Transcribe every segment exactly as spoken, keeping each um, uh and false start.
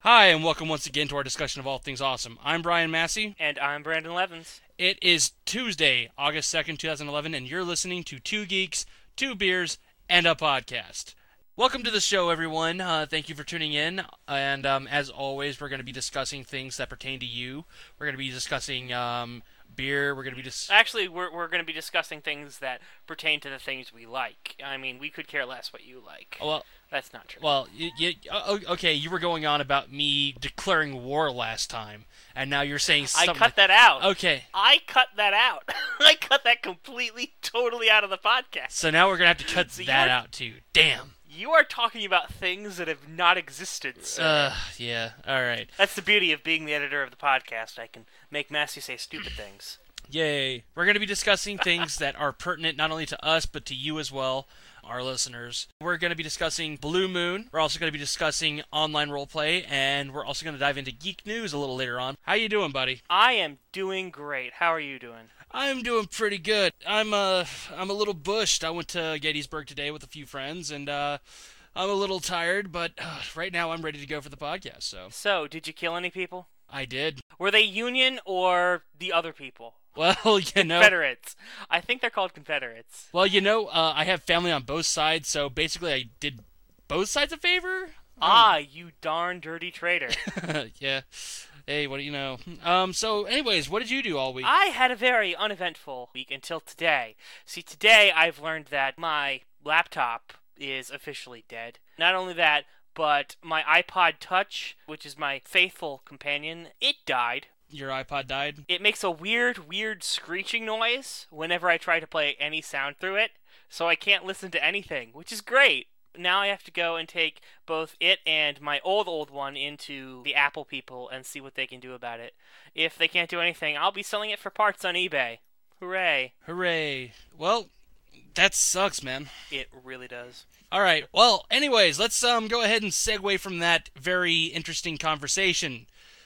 Hi, and welcome once again to our discussion of all things awesome. I'm Brian Massey. And I'm Brandon Levins. It is Tuesday, August second, twenty eleven, and you're listening to Two Geeks, Two Beers, and a Podcast. Welcome to the show, everyone. Uh, thank you for tuning in. And um, as always, we're going to be discussing things that pertain to you. We're going to be discussing um, beer. We're going to be dis- Actually, we're we're going to be discussing things that pertain to the things we like. I mean, we could care less what you like. Well, That's not true. Well, you, you, okay, you were going on about me declaring war last time, and now you're saying something. I cut that out. Okay. I cut that out. I cut that completely, totally out of the podcast. So now we're going to have to cut So that you're- out, too. Damn. You are talking about things that have not existed, sir. Uh, yeah, alright. That's the beauty of being the editor of the podcast. I can make Massey say stupid things. Yay. We're going to be discussing things that are pertinent not only to us, but to you as well, our listeners. We're going to be discussing Blue Moon. We're also going to be discussing online roleplay, and we're also going to dive into geek news a little later on. How you doing, buddy? I am doing great. How are you doing? I'm doing pretty good. I'm uh I'm a little bushed. I went to Gettysburg today with a few friends, and uh I'm a little tired, but uh, right now I'm ready to go for the podcast. So So, did you kill any people? I did. Were they Union or the other people? Well, you know. Confederates. I think they're called Confederates. Well, you know, uh, I have family on both sides, so basically I did both sides a favor. Ah, you darn dirty traitor. Yeah. Hey, what do you know? Um. So, anyways, what did you do all week? I had a very uneventful week until today. See, today I've learned that my laptop is officially dead. Not only that, but my iPod Touch, which is my faithful companion, it died. Your iPod died? It makes a weird, weird screeching noise whenever I try to play any sound through it, so I can't listen to anything, which is great. Now I have to go and take both it and my old, old one into the Apple people and see what they can do about it. If they can't do anything, I'll be selling it for parts on eBay. Hooray. Hooray. Well, that sucks, man. It really does. All right. Well, anyways, let's um go ahead and segue from that very interesting conversation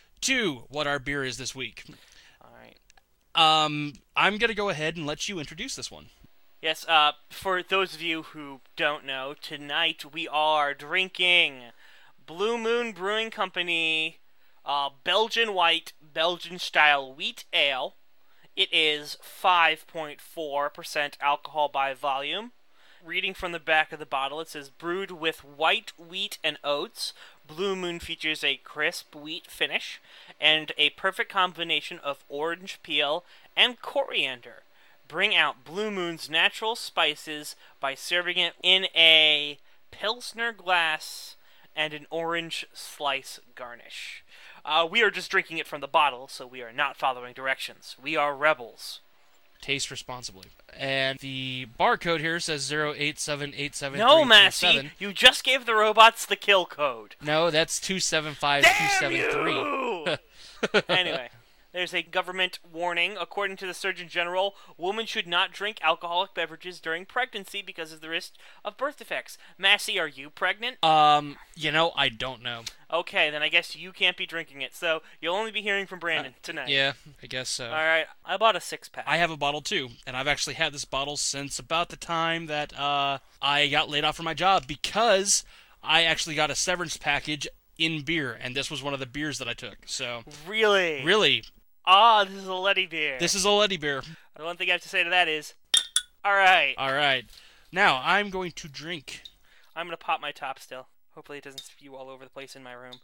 to what our beer is this week. Alright. Um, I'm going to go ahead and let you introduce this one. Yes, uh, for those of you who don't know, tonight we are drinking Blue Moon Brewing Company uh, Belgian White, Belgian-style wheat ale. It is five point four percent alcohol by volume. Reading from the back of the bottle, it says, brewed with white wheat and oats. Blue Moon features a crisp wheat finish and a perfect combination of orange peel and coriander. Bring out Blue Moon's natural spices by serving it in a Pilsner glass and an orange slice garnish. Uh, we are just drinking it from the bottle, so we are not following directions. We are rebels. Taste responsibly. And the barcode here says zero eight seven eight seven. No, Massey, you just gave the robots the kill code. No, that's two seven five two seven three. Damn you! Anyway, there's a government warning. According to the Surgeon General, women should not drink alcoholic beverages during pregnancy because of the risk of birth defects. Massey, are you pregnant? Um, you know, I don't know. Okay, then I guess you can't be drinking it, so you'll only be hearing from Brandon uh, tonight. Yeah, I guess so. Alright, I bought a six-pack. I have a bottle too, and I've actually had this bottle since about the time that uh, I got laid off from my job because I actually got a severance package in beer, and this was one of the beers that I took. So, Really? really, Ah, this is a Letty beer. this is a Letty beer. The one thing I have to say to that is, alright. All right, now I'm going to drink. I'm gonna pop my top still. Hopefully it doesn't spew all over the place in my room.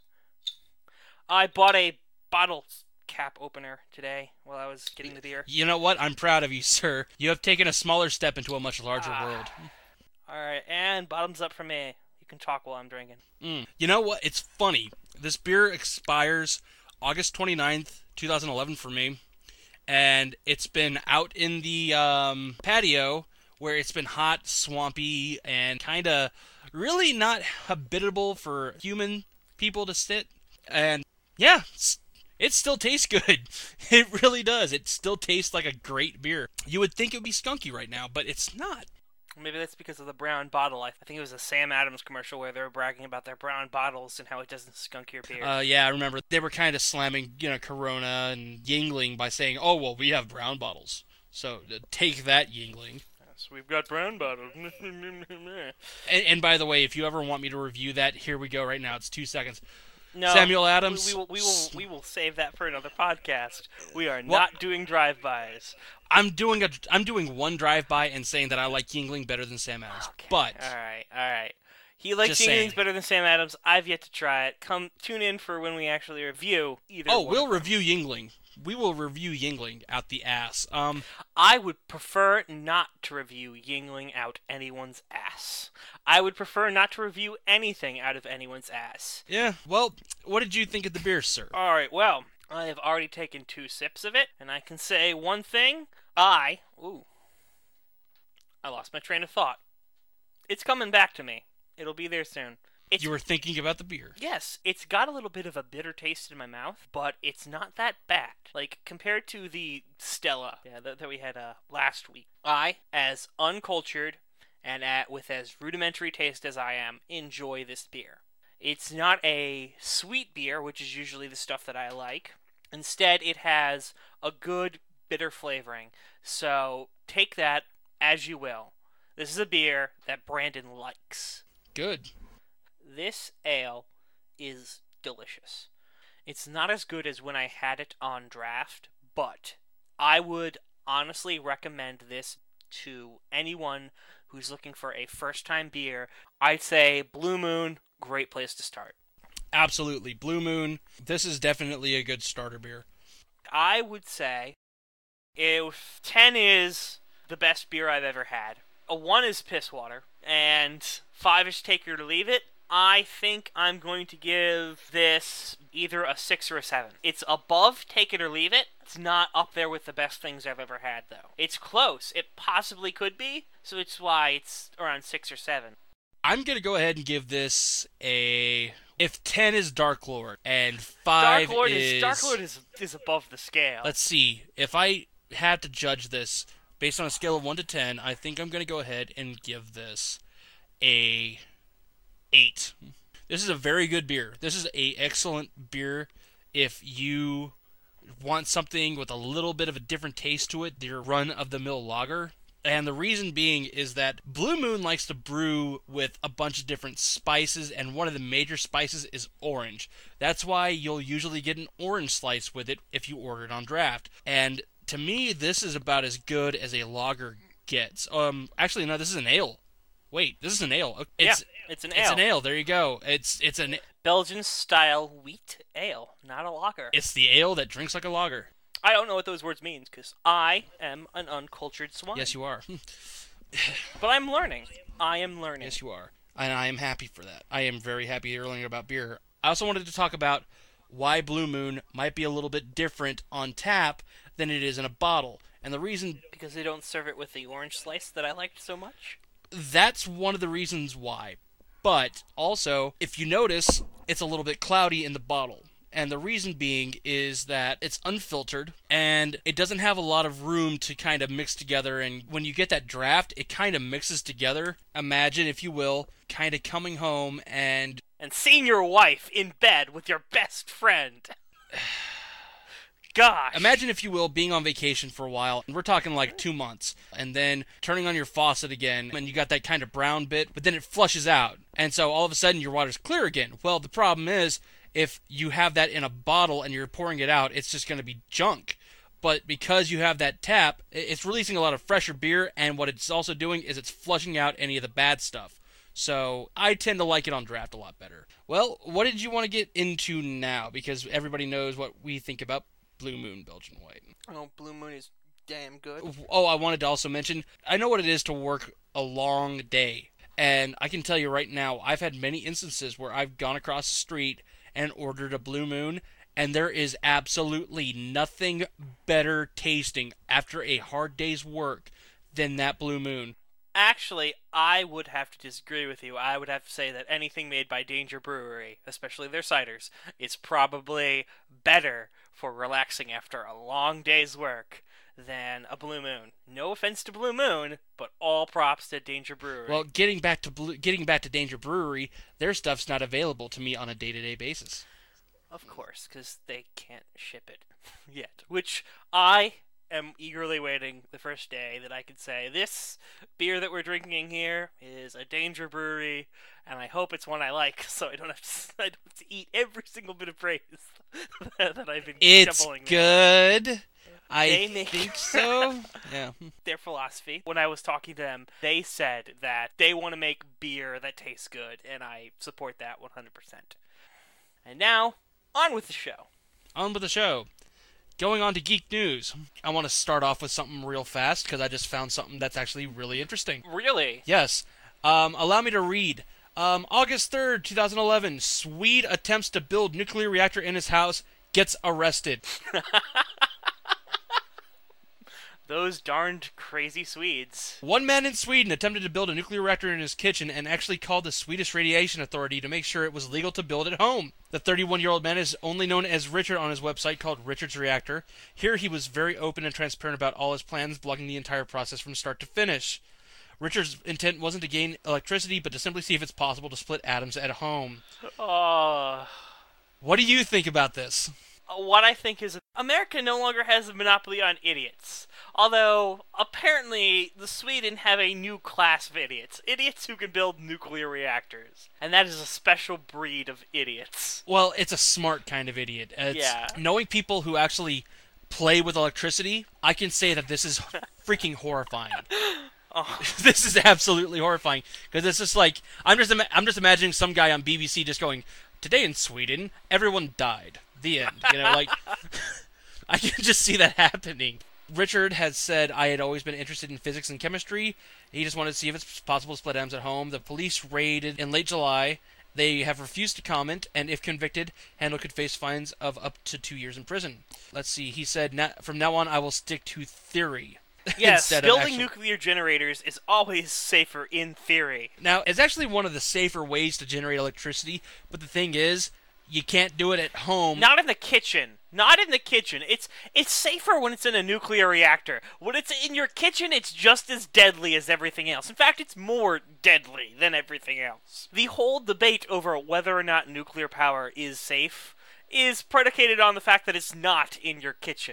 I bought a bottle cap opener today while I was getting the beer. You know what? I'm proud of you, sir. You have taken a smaller step into a much larger Ah. world. Alright, and bottoms up for me. You can talk while I'm drinking. Mm. You know what? It's funny. This beer expires August twenty-ninth, twenty eleven for me, and it's been out in the um, patio where it's been hot, swampy, and kind of really not habitable for human people to sit. And yeah, it's, it still tastes good. It really does. It still tastes like a great beer. You would think it would be skunky right now, but it's not. Maybe that's because of the brown bottle. I think it was a Sam Adams commercial where they were bragging about their brown bottles and how it doesn't skunk your beer. Uh, yeah, I remember they were kind of slamming, you know, Corona and Yingling by saying, "Oh well, we have brown bottles, so uh, take that, Yingling." Yes, we've got brown bottles. and, and by the way, if you ever want me to review that, here we go right now. It's two seconds. No, Samuel Adams. We, we will we will we will save that for another podcast. We are Well, not doing drive-bys. I'm doing a I'm doing one drive-by and saying that I like Yingling better than Sam Adams. Okay. But all right, all right. He likes Just saying. Yinglings better than Sam Adams. I've yet to try it. Come tune in for when we actually review either. oh, one. we'll review Yingling. We will review Yingling out the ass. Um, I would prefer not to review Yingling out anyone's ass. I would prefer not to review anything out of anyone's ass. yeah. Well, what did you think of the beer, sir? All right, well, I have already taken two sips of it, and I can say one thing. I, ooh, I lost my train of thought. It's coming back to me. It'll be there soon. It's, You were thinking about the beer. yes, it's got a little bit of a bitter taste in my mouth, but it's not that bad. Like, compared to the Stella yeah, that, that we had uh, last week. I, as uncultured and at, with as rudimentary taste as I am, enjoy this beer. It's not a sweet beer, which is usually the stuff that I like. Instead, it has a good bitter flavoring. So, take that as you will. This is a beer that Brandon likes. Good. This ale is delicious. It's not as good as when I had it on draft, but I would honestly recommend this to anyone who's looking for a first-time beer. I'd say Blue Moon, great place to start. Absolutely. Blue Moon. This is definitely a good starter beer. I would say if ten is the best beer I've ever had, a one is piss water, and five is take it or leave it, I think I'm going to give this either a six or a seven. It's above take it or leave it. It's not up there with the best things I've ever had, though. It's close. It possibly could be, so it's why it's around six or seven. I'm going to go ahead and give this a... If ten is Dark Lord and five Dark Lord is... is Dark Lord is is above the scale. Let's see. If I had to judge this based on a scale of one to ten, I think I'm going to go ahead and give this a eight. This is a very good beer. This is a excellent beer if you want something with a little bit of a different taste to it, your run-of-the-mill lager. And the reason being is that Blue Moon likes to brew with a bunch of different spices, and one of the major spices is orange. That's why you'll usually get an orange slice with it if you order it on draft. And to me, this is about as good as a lager gets. Um, actually, no, this is an ale. Wait, this is an ale. It's, yeah, it's an ale. It's an ale. There you go. It's it's an Belgian-style wheat ale, not a lager. It's the ale that drinks like a lager. I don't know what those words mean, because I am an uncultured swine. Yes, you are. But I'm learning. I am learning. Yes, you are. And I am happy for that. I am very happy you're learning about beer. I also wanted to talk about why Blue Moon might be a little bit different on tap than it is in a bottle. And the reason... Because they don't serve it with the orange slice that I liked so much? That's one of the reasons why. But also, if you notice, it's a little bit cloudy in the bottle. And the reason being is that it's unfiltered, and it doesn't have a lot of room to kind of mix together, and when you get that draft, it kind of mixes together. Imagine, if you will, kind of coming home and... And seeing your wife in bed with your best friend. Gosh. Imagine, if you will, being on vacation for a while, and we're talking like two months, and then turning on your faucet again, and you got that kind of brown bit, but then it flushes out, and so all of a sudden your water's clear again. Well, the problem is, if you have that in a bottle and you're pouring it out, it's just going to be junk. But because you have that tap, it's releasing a lot of fresher beer, and what it's also doing is it's flushing out any of the bad stuff. So I tend to like it on draft a lot better. Well, what did you want to get into now? Because everybody knows what we think about Blue Moon Belgian White. Oh, Blue Moon is damn good. Oh, I wanted to also mention, I know what it is to work a long day. And I can tell you right now, I've had many instances where I've gone across the street and ordered a Blue Moon, and there is absolutely nothing better tasting after a hard day's work than that Blue Moon. Actually, I would have to disagree with you. I would have to say that anything made by Danger Brewery, especially their ciders, is probably better for relaxing after a long day's work than a Blue Moon. No offense to Blue Moon, but all props to Danger Brewery. Well, getting back to Blue, getting back to Danger Brewery, their stuff's not available to me on a day-to-day basis. Of course, because they can't ship it yet. Which I am eagerly waiting the first day that I can say, this beer that we're drinking here is a Danger Brewery, and I hope it's one I like, so I don't have to, I don't have to eat every single bit of praise that I've been It's shoveling. good. I They make- think so. Yeah. Their philosophy, when I was talking to them, they said that they want to make beer that tastes good, and I support that one hundred percent. And now, on with the show. On with the show. Going on to Geek News. I want to start off with something real fast because I just found something that's actually really interesting. Really? Yes. Um, allow me to read. Um, August third, twenty eleven. Swede attempts to build nuclear reactor in his house. Gets arrested. Those darned crazy Swedes. One man in Sweden attempted to build a nuclear reactor in his kitchen and actually called the Swedish Radiation Authority to make sure it was legal to build at home. The thirty-one-year-old man is only known as Richard on his website called Richard's Reactor. Here he was very open and transparent about all his plans, blogging the entire process from start to finish. Richard's intent wasn't to gain electricity, but to simply see if it's possible to split atoms at home. Oh... What do you think about this? What I think is America no longer has a monopoly on idiots. Although, apparently, the Sweden have a new class of idiots. Idiots who can build nuclear reactors. And that is a special breed of idiots. Well, it's a smart kind of idiot. It's Yeah. Knowing people who actually play with electricity, I can say that this is freaking horrifying. Oh. This is absolutely horrifying because it's just like I'm just ima- I'm just imagining some guy on B B C just going, "Today in Sweden, everyone died." The end. You know, like I can just see that happening. Richard has said, "I had always been interested in physics and chemistry. He just wanted to see if it's possible to split atoms at home." The police raided in late July. They have refused to comment, and if convicted, Handel could face fines of up to two years in prison. Let's see. He said, "Na- "From now on, I will stick to theory." Yes, instead of building actual- nuclear generators is always safer in theory. Now, it's actually one of the safer ways to generate electricity, but the thing is, you can't do it at home. Not in the kitchen. Not in the kitchen. It's it's safer when it's in a nuclear reactor. When it's in your kitchen, it's just as deadly as everything else. In fact, it's more deadly than everything else. The whole debate over whether or not nuclear power is safe is predicated on the fact that it's not in your kitchen.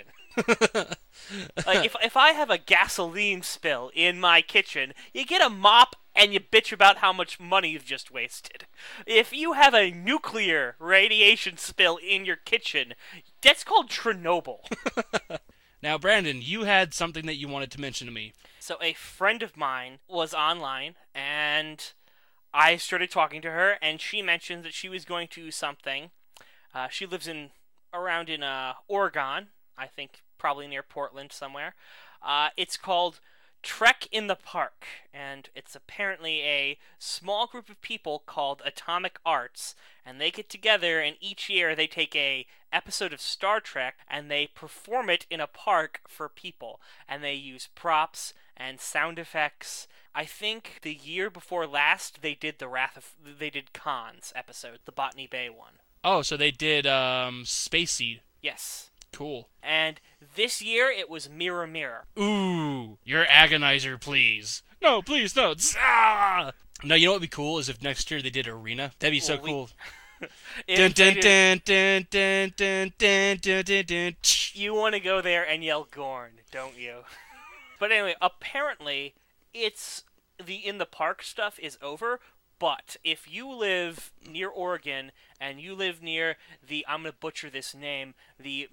Like, if if I have a gasoline spill in my kitchen, you get a mop and you bitch about how much money you've just wasted. If you have a nuclear radiation spill in your kitchen, that's called Chernobyl. Now, Brandon, you had something that you wanted to mention to me. So a friend of mine was online, and I started talking to her, and she mentioned that she was going to something. Uh, she lives in around in uh, Oregon, I think probably near Portland somewhere. Uh, it's called Trek in the Park, and it's apparently a small group of people called Atomic Arts, and they get together, and each year they take a episode of Star Trek and they perform it in a park for people, and they use props and sound effects. I think the year before last they did the Wrath of they did Khan's episode, the Botany Bay one. Oh, so they did um, Space Seed. Yes. Cool. And this year it was Mirror Mirror. Ooh, your agonizer, please. No, please, no. Ah! No, you know what would be cool is if next year they did Arena. That'd be so Well, we- cool. If Dun they dun did- dun dun dun dun dun dun dun. You want to go there and yell Gorn, don't you? But anyway, apparently it's the in the park stuff is over. But if you live near Oregon and you live near the I'm gonna butcher this name, the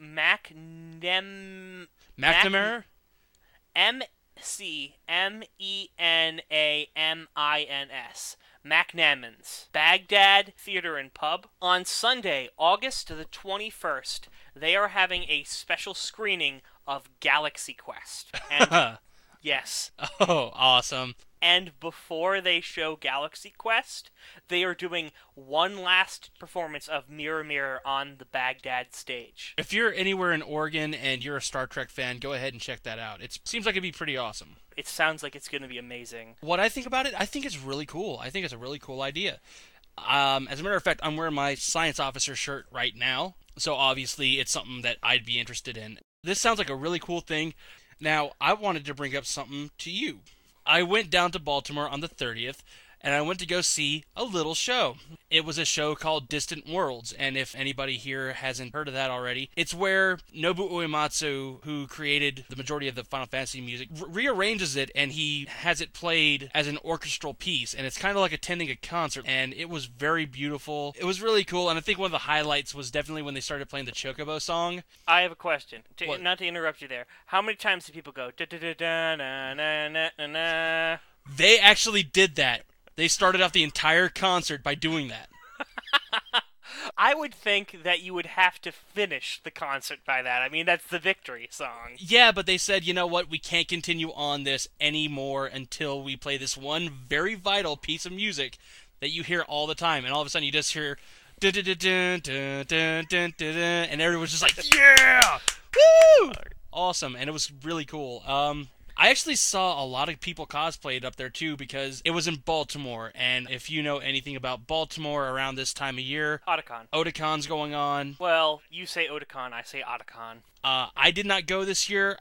McNem McNamara? M C M E N A M I N S. McNamans, Baghdad Theater and Pub. On Sunday, August the twenty-first, they are having a special screening of Galaxy Quest. And yes, Oh, awesome. and before they show Galaxy Quest, they are doing one last performance of Mirror Mirror on the Baghdad stage. If you're anywhere in Oregon and you're a Star Trek fan, go ahead and check that out. It seems like it'd be pretty awesome. It sounds like it's going to be amazing. What I think about it, I think it's really cool. I think it's a really cool idea. Um, as a matter of fact, I'm wearing my science officer shirt right now, so obviously it's something that I'd be interested in. This sounds like a really cool thing. Now, I wanted to bring up something to you. I went down to Baltimore on the thirtieth, and I went to go see a little show. It was a show called Distant Worlds, and if anybody here hasn't heard of that already, it's where Nobuo Uematsu, who created the majority of the Final Fantasy music, re- rearranges it, and he has it played as an orchestral piece, and it's kind of like attending a concert, and it was very beautiful. It was really cool, and I think one of the highlights was definitely when they started playing the Chocobo song. I have a question. To, What? not to interrupt you there. How many times do people go da da da da na na na na na? They actually did that. They started off the entire concert by doing that. I would think that you would have to finish the concert by that. I mean, that's the victory song. Yeah, but they said, you know what, we can't continue on this anymore until we play this one very vital piece of music that you hear all the time. And all of a sudden you just hear dun dun dun dun dun dun dun dun, and everyone's just like, yeah! Woo! Awesome, and it was really cool. Um... I actually saw a lot of people cosplayed up there too because it was in Baltimore, and if you know anything about Baltimore around this time of year, Otakon. Otacon's going on. Well, you say Otakon, I say Otakon. Uh, I did not go this year,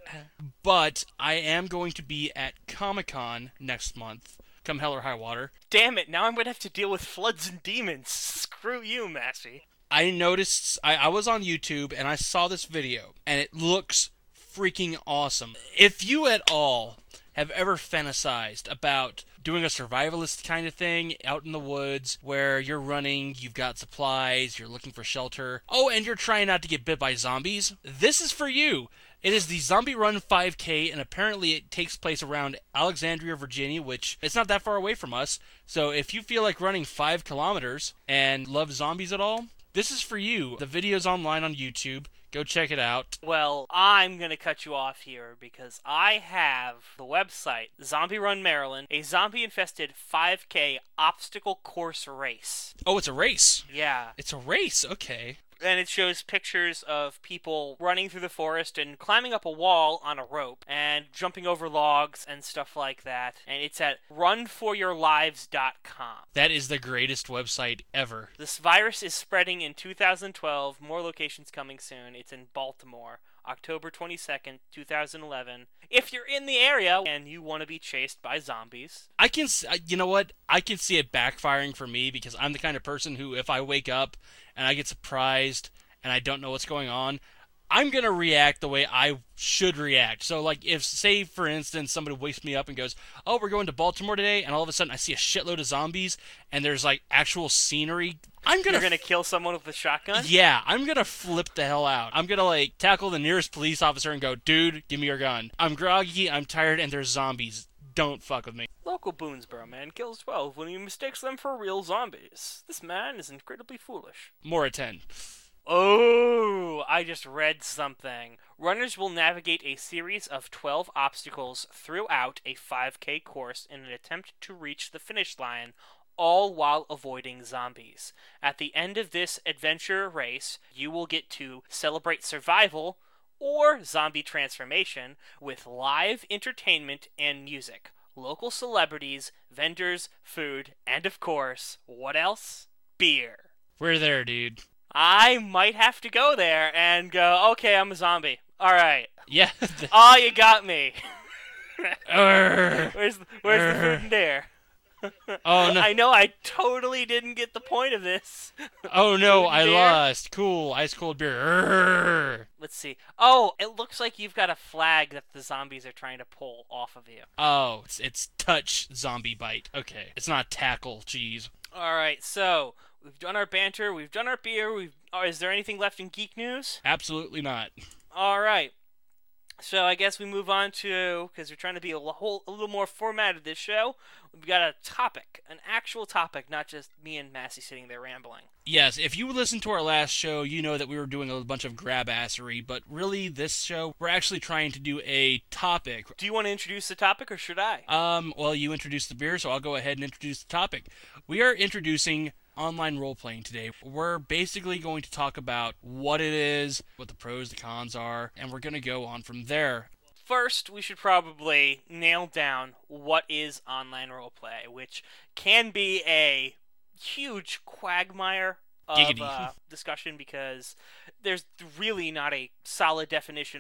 but I am going to be at Comic-Con next month, come hell or high water. Damn it, now I'm going to have to deal with floods and demons. Screw you, Massey. I noticed, I, I was on YouTube, and I saw this video, and it looks freaking awesome. If you at all have ever fantasized about doing a survivalist kind of thing out in the woods where you're running, you've got supplies, you're looking for shelter, oh, and you're trying not to get bit by zombies, this is for you. It is the Zombie Run five K, and apparently it takes place around Alexandria, Virginia, which it's not that far away from us. So if you feel like running five kilometers and love zombies at all, this is for you. The video's online on YouTube. Go check it out. Well, I'm going to cut you off here because I have the website, Zombie Run Maryland, a zombie-infested five K obstacle course race. Oh, it's a race. Yeah. It's a race, okay. And it shows pictures of people running through the forest and climbing up a wall on a rope and jumping over logs and stuff like that. And it's at run for your lives dot com. That is the greatest website ever. This virus is spreading in two thousand twelve. More locations coming soon. It's in Baltimore, October twenty-second, two thousand eleven. If you're in the area and you want to be chased by zombies. I can, you know what? I can see it backfiring for me because I'm the kind of person who, if I wake up and I get surprised and I don't know what's going on, I'm going to react the way I should react. So, like, if, say, for instance, somebody wakes me up and goes, oh, we're going to Baltimore today, and all of a sudden I see a shitload of zombies, and there's, like, actual scenery, I'm going to... You're going to kill someone with a shotgun? Yeah, I'm going to flip the hell out. I'm going to, like, tackle the nearest police officer and go, dude, give me your gun. I'm groggy, I'm tired, and there's zombies. Don't fuck with me. Local Boonesboro man kills twelve when he mistakes them for real zombies. This man is incredibly foolish. More at ten. Oh, I just read something. Runners will navigate a series of twelve obstacles throughout a five K course in an attempt to reach the finish line, all while avoiding zombies. At the end of this adventure race, you will get to celebrate survival or zombie transformation with live entertainment and music, local celebrities, vendors, food, and of course, what else? Beer. We're there, dude. I might have to go there and go, okay, I'm a zombie. Alright. Yeah. Oh, you got me. Urgh. Where's, the, where's the food and dare? Oh, no. I know I totally didn't get the point of this. Oh, no, Food I and beer? lost. Cool, ice cold beer. Urgh. Let's see. Oh, it looks like you've got a flag that the zombies are trying to pull off of you. Oh, it's, it's touch zombie bite. Okay. It's not tackle, jeez. Alright, so... we've done our banter, we've done our beer, we've... Oh, is there anything left in geek news? Absolutely not. Alright. So I guess we move on to, because we're trying to be a, whole, a little more formatted this show, we've got a topic, an actual topic, not just me and Massey sitting there rambling. Yes, if you listened to our last show, you know that we were doing a bunch of grab-assery, but really, this show, we're actually trying to do a topic. Do you want to introduce the topic, or should I? Um, well, you introduced the beer, so I'll go ahead and introduce the topic. We are introducing online role-playing today. We're basically going to talk about what it is, what the pros, the cons are, and we're going to go on from there. First, we should probably nail down what is online roleplay, which can be a huge quagmire of uh, discussion because there's really not a solid definition of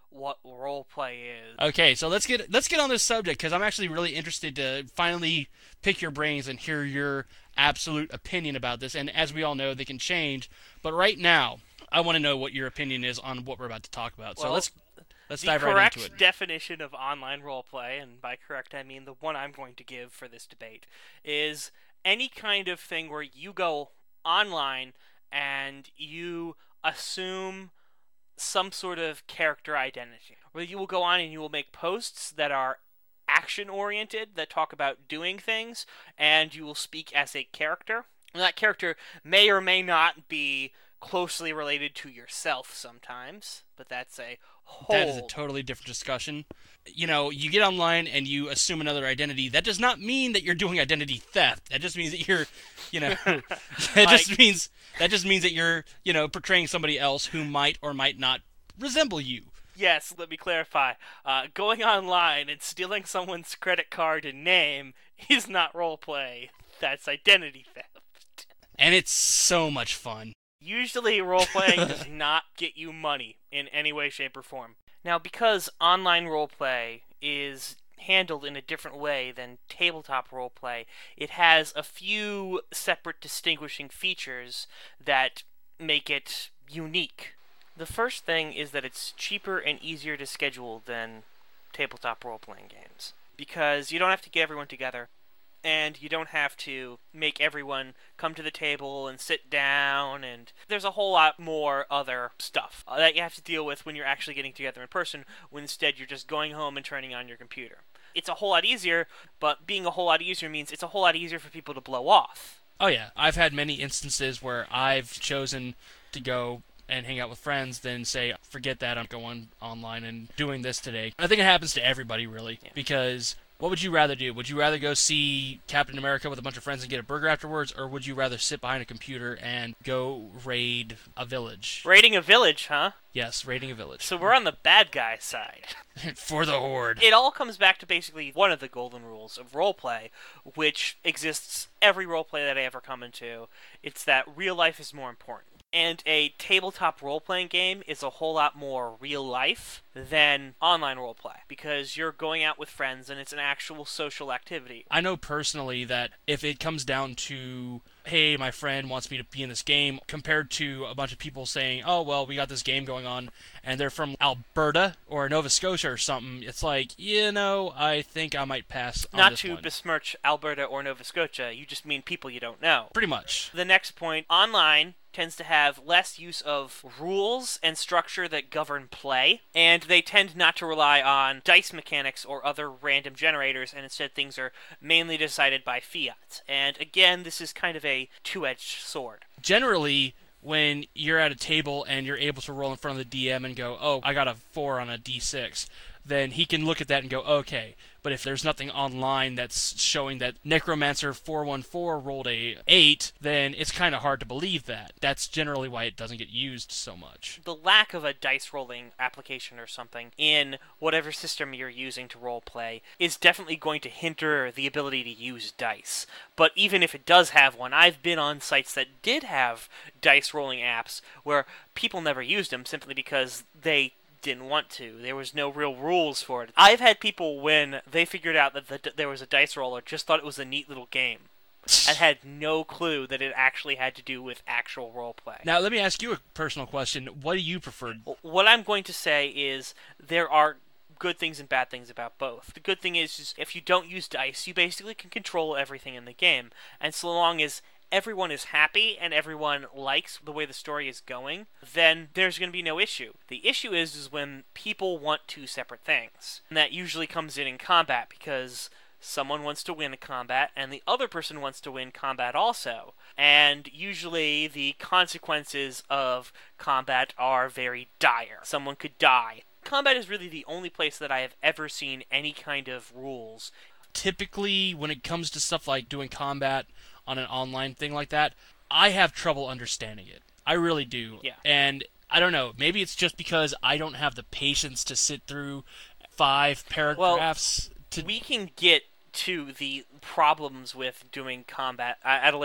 what role play is. Okay, so let's get let's get on this subject because I'm actually really interested to finally pick your brains and hear your absolute opinion about this. And as we all know, they can change. But right now, I want to know what your opinion is on what we're about to talk about. So Well, let's let's The dive right into correct it. definition of online roleplay, and by correct I mean the one I'm going to give for this debate, is any kind of thing where you go online and you assume some sort of character identity. Where you will go on and you will make posts that are action oriented, that talk about doing things, and you will speak as a character. And that character may or may not be closely related to yourself sometimes, but that's a whole... That is a totally different discussion. You know, you get online and you assume another identity. That does not mean that you're doing identity theft. That just means that you're, you know, that just Like- means that just means that you're, you know, portraying somebody else who might or might not resemble you. Yes, let me clarify. Uh, going online and stealing someone's credit card and name is not roleplay. That's identity theft. And it's so much fun. Usually, roleplaying does not get you money in any way, shape, or form. Now, because online roleplay is handled in a different way than tabletop roleplay, it has a few separate distinguishing features that make it unique. The first thing is that it's cheaper and easier to schedule than tabletop role-playing games, because you don't have to get everyone together, and you don't have to make everyone come to the table and sit down, and there's a whole lot more other stuff uh, that you have to deal with when you're actually getting together in person, when instead you're just going home and turning on your computer. It's a whole lot easier, but being a whole lot easier means it's a whole lot easier for people to blow off. Oh yeah, I've had many instances where I've chosen to go and hang out with friends than say, forget that, I'm going online and doing this today. I think it happens to everybody, really, Yeah. because what would you rather do? Would you rather go see Captain America with a bunch of friends and get a burger afterwards, or would you rather sit behind a computer and go raid a village? Raiding a village, huh? Yes, raiding a village. So we're on the bad guy side. For the Horde. It all comes back to basically one of the golden rules of roleplay, which exists every roleplay that I ever come into. It's that real life is more important. And a tabletop role-playing game is a whole lot more real life than online roleplay, because you're going out with friends and it's an actual social activity. I know personally that if it comes down to, hey, my friend wants me to be in this game, compared to a bunch of people saying, oh, well, we got this game going on, and they're from Alberta or Nova Scotia or something, it's like, you know, I think I might pass on Not this to one. besmirch Alberta or Nova Scotia, you just mean people you don't know. Pretty much. The next point, online tends to have less use of rules and structure that govern play, and they tend not to rely on dice mechanics or other random generators, and instead things are mainly decided by fiat. And again, this is kind of a two-edged sword. Generally, when you're at a table and you're able to roll in front of the D M and go, oh, I got a four on a D six, then he can look at that and go, okay. But if there's nothing online that's showing that Necromancer four one four rolled a eight, then it's kind of hard to believe that. That's generally why it doesn't get used so much. The lack of a dice rolling application or something in whatever system you're using to roleplay is definitely going to hinder the ability to use dice. But even if it does have one, I've been on sites that did have dice rolling apps where people never used them simply because they didn't want to. There was no real rules for it. I've had people, when they figured out that the, there was a dice roller, just thought it was a neat little game and had no clue that it actually had to do with actual roleplay. Now, let me ask you a personal question. What do you prefer? What I'm going to say is there are good things and bad things about both. The good thing is, is if you don't use dice, you basically can control everything in the game. And so long as everyone is happy and everyone likes the way the story is going, then there's going to be no issue. The issue is, is when people want two separate things. And that usually comes in in combat, because someone wants to win a combat and the other person wants to win combat also. And usually the consequences of combat are very dire. Someone could die. Combat is really the only place that I have ever seen any kind of rules. Typically, when it comes to stuff like doing combat on an online thing like that, I have trouble understanding it. I really do. Yeah. And I don't know, maybe it's just because I don't have the patience to sit through five paragraphs to... We can get to the problems with doing combat at a later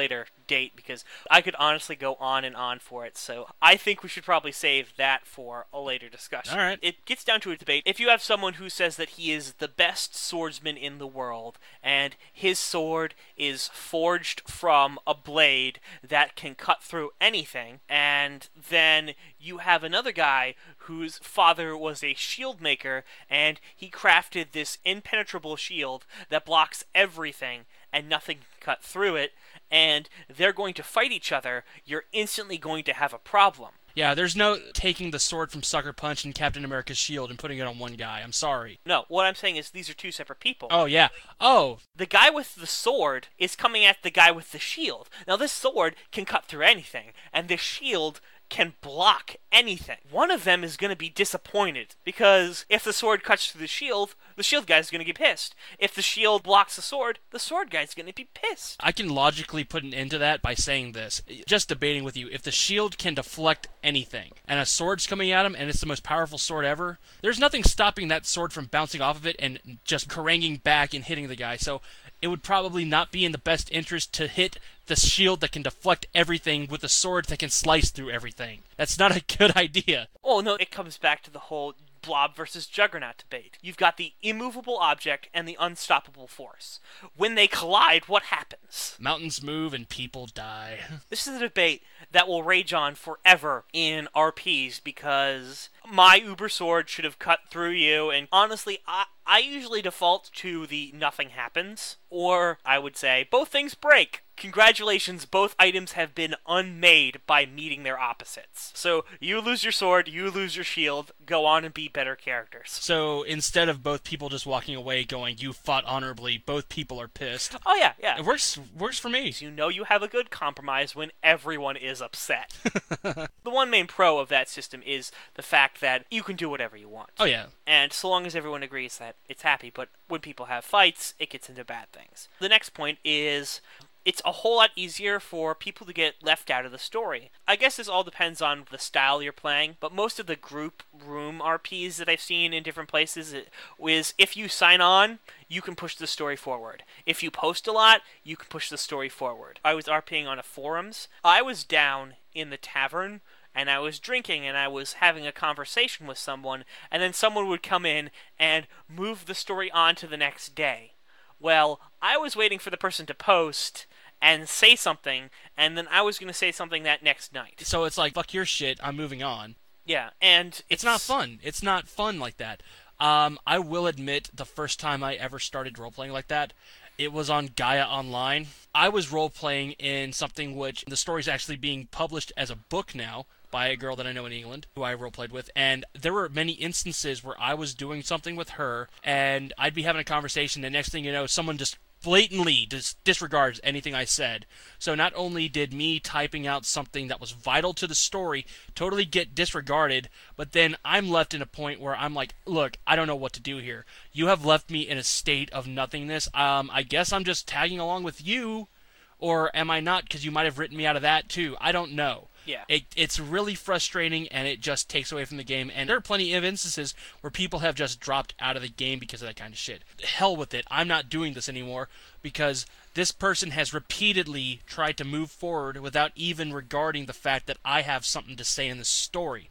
date because I could honestly go on and on for it. So I think we should probably save that for a later discussion. All right. It gets down to a debate. If you have someone who says that he is the best swordsman in the world and his sword is forged from a blade that can cut through anything, and then you have another guy whose father was a shield maker and he crafted this impenetrable shield that blocks everything and nothing can cut through it, and they're going to fight each other, you're instantly going to have a problem. Yeah, there's no taking the sword from Sucker Punch and Captain America's shield and putting it on one guy. I'm sorry. No, what I'm saying is these are two separate people. Oh, yeah. Oh. The guy with the sword is coming at the guy with the shield. Now, this sword can cut through anything, and this shield can block anything. One of them is going to be disappointed, because if the sword cuts through the shield, the shield guy's going to get pissed. If the shield blocks the sword, the sword guy's going to be pissed. I can logically put an end to that by saying this. Just debating with you, if the shield can deflect anything, and a sword's coming at him, and it's the most powerful sword ever, there's nothing stopping that sword from bouncing off of it and just caranging back and hitting the guy. So it would probably not be in the best interest to hit the shield that can deflect everything with a sword that can slice through everything. That's not a good idea. Oh, no, it comes back to the whole Blob versus Juggernaut debate. You've got the immovable object and the unstoppable force. When they collide, what happens? Mountains move and people die. This is a debate that will rage on forever in R Ps because my Uber sword should have cut through you, and honestly, I, I usually default to the nothing happens, or I would say both things break. Congratulations, both items have been unmade by meeting their opposites. So, you lose your sword, you lose your shield, go on and be better characters. So, instead of both people just walking away going, you fought honorably, both people are pissed. Oh yeah, yeah. It works works for me. You know you have a good compromise when everyone is upset. The one main pro of that system is the fact that you can do whatever you want. Oh yeah. And so long as everyone agrees that it's happy, but when people have fights, it gets into bad things. The next point is it's a whole lot easier for people to get left out of the story. I guess this all depends on the style you're playing, but most of the group room R Ps that I've seen in different places is if you sign on, you can push the story forward. If you post a lot, you can push the story forward. I was RPing on a forums. I was down in the tavern, and I was drinking, and I was having a conversation with someone, and then someone would come in and move the story on to the next day. Well, I was waiting for the person to post and say something, and then I was going to say something that next night. So it's like, fuck your shit, I'm moving on. Yeah, and it's... It's not fun. It's not fun like that. Um, I will admit, the first time I ever started role-playing like that, it was on Gaia Online. I was role-playing in something which the story's actually being published as a book now by a girl that I know in England, who I role-played with, and there were many instances where I was doing something with her, and I'd be having a conversation, and next thing you know, someone just blatantly dis- disregards anything I said. So not only did me typing out something that was vital to the story totally get disregarded, but then I'm left in a point where I'm like, look, I don't know what to do here. You have left me in a state of nothingness. Um, I guess I'm just tagging along with you, or am I not, because you might have written me out of that too. I don't know. Yeah. It, it's really frustrating, and it just takes away from the game. And there are plenty of instances where people have just dropped out of the game because of that kind of shit. Hell with it. I'm not doing this anymore because this person has repeatedly tried to move forward without even regarding the fact that I have something to say in the story.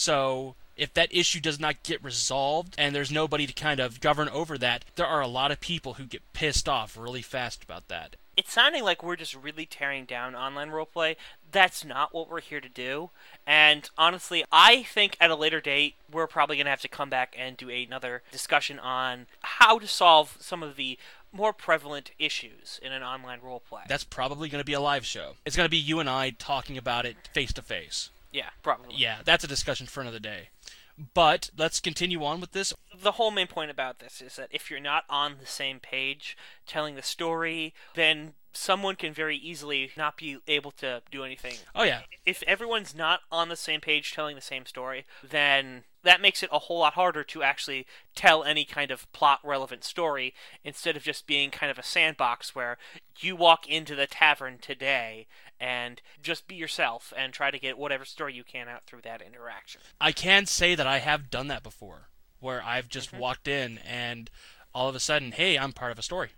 So if that issue does not get resolved and there's nobody to kind of govern over that, there are a lot of people who get pissed off really fast about that. It's sounding like we're just really tearing down online roleplay. That's not what we're here to do. And honestly, I think at a later date, we're probably going to have to come back and do another discussion on how to solve some of the more prevalent issues in an online roleplay. That's probably going to be a live show. It's going to be you and I talking about it face to face. Yeah, probably. Yeah, that's a discussion for another day. But let's continue on with this. The whole main point about this is that if you're not on the same page telling the story, then someone can very easily not be able to do anything. Oh, yeah. If everyone's not on the same page telling the same story, then that makes it a whole lot harder to actually tell any kind of plot-relevant story instead of just being kind of a sandbox where you walk into the tavern today and just be yourself and try to get whatever story you can out through that interaction. I can say that I have done that before, where I've just Mm-hmm. walked in and all of a sudden, hey, I'm part of a story.